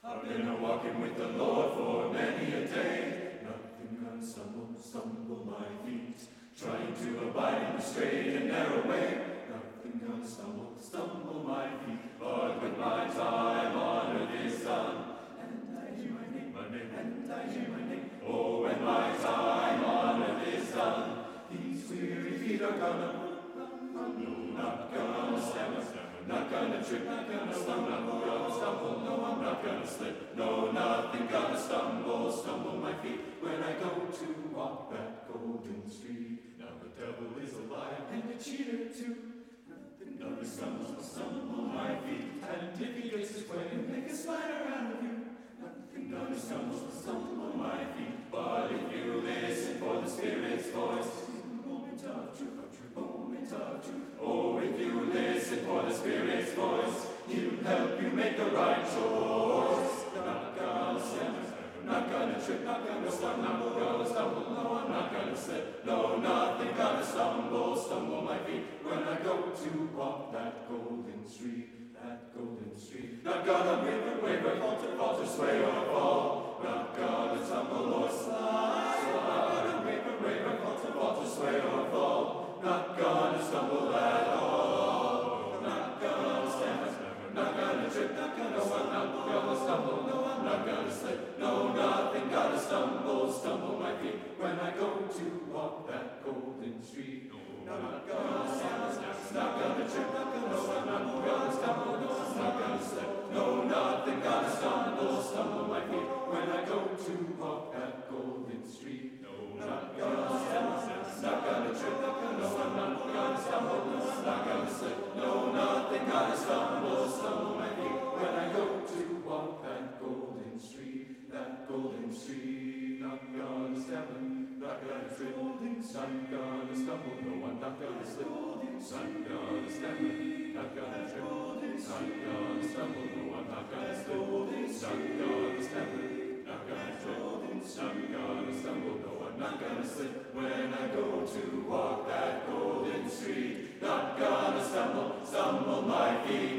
I've been a-walking with the Lord for many a day. Nothing gonna stumble my feet. Trying to abide in the straight and narrow way. Nothing gonna stumble my feet. But when my time on earth is done, and I hear my name, and I hear my name. Oh, when my time on earth is done, these weary feet are gonna no, not gonna stammer, not gonna trip, not gonna stumble, no, I'm not gonna slip, no, nothing gonna stumble my feet when I go to walk that golden street. Now the devil is a liar and a cheater too. Nothing gonna stumble my feet, and if he gets his way, he'll make a spider out of you. Nothing gonna stumble my feet, but if you listen for the Spirit's voice, moment of truth, moment of truth. Oh, if you listen for the Spirit's voice, he'll help you make the right choice. Not gonna stammer, not gonna trip, not gonna stumble, no, I'm not gonna slip, no, nothing gonna stumble my feet when I go to walk that golden street, that golden street. Not gonna waver, falter, sway or fall, not gonna stumble or slide, not gonna waver, falter, sway or fall, not gonna stumble at all, not gonna stammer, not gonna trip, not gonna stumble, no, I'm not gonna slip, no, nothing gonna stumble my feet when I go to walk that golden street. Not gonna stammer, not gonna trip, not gonna stumble, no, I'm not gonna slip, no, nothing gonna stumble my feet when I go to walk that golden street. Not gonna stammer, not gonna trip, not gonna stumble, no, I'm not gonna slip, no, nothing gonna stumble my feet when I go to walk that golden street, that golden street. Not gonna stammer, not gonna trip, not gonna stumble, no, I'm not gonna slip, not gonna stammer, not gonna trip, not gonna stumble, no, I'm not gonna slip, not gonna stammer, not gonna trip, not gonna stumble, no, I'm not gonna slip when I go to walk that golden street. Not gonna stumble my feet.